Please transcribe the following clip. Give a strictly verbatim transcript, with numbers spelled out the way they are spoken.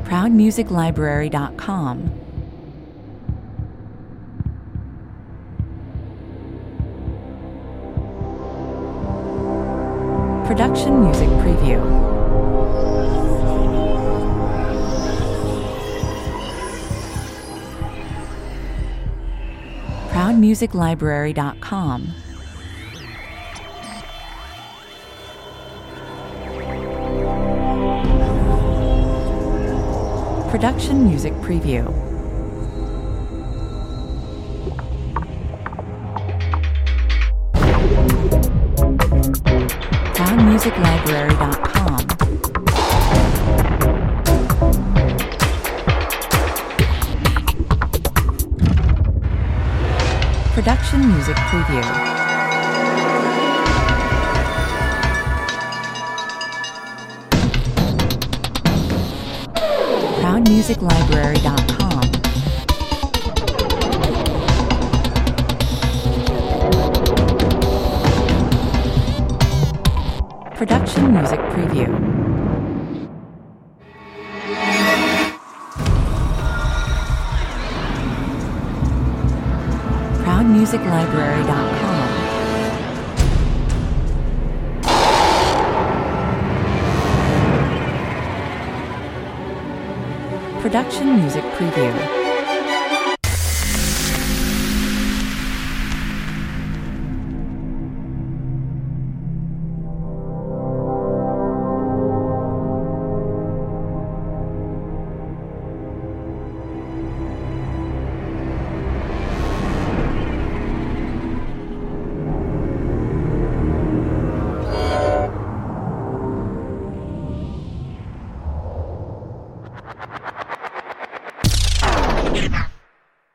proud music library dot com. Production Music Preview. proud music library dot com. Production Music Preview. proud music library dot com. Production Music Preview. proud music library dot com. Production Music Preview. proud music library dot com. Production Music Preview.